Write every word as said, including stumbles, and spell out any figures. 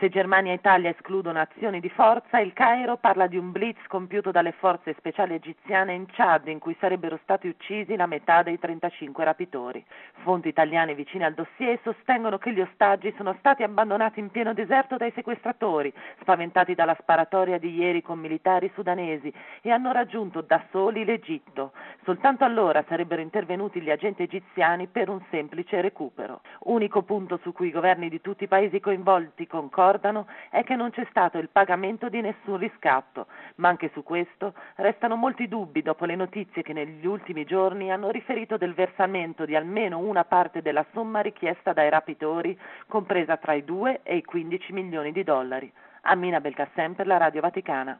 Se Germania e Italia escludono azioni di forza, il Cairo parla di un blitz compiuto dalle forze speciali egiziane in Chad, in cui sarebbero stati uccisi la metà dei trentacinque rapitori. Fonti italiane vicine al dossier sostengono che gli ostaggi sono stati abbandonati in pieno deserto dai sequestratori, spaventati dalla sparatoria di ieri con militari sudanesi, e hanno raggiunto da soli l'Egitto. Soltanto allora sarebbero intervenuti gli agenti egiziani per un semplice recupero. Unico punto su cui i governi di tutti i paesi coinvolti concordano è che non c'è stato il pagamento di nessun riscatto, ma anche su questo restano molti dubbi dopo le notizie che negli ultimi giorni hanno riferito del versamento di almeno una parte della somma richiesta dai rapitori, compresa tra i due e i quindici milioni di dollari. Amina Belkacem per la Radio Vaticana.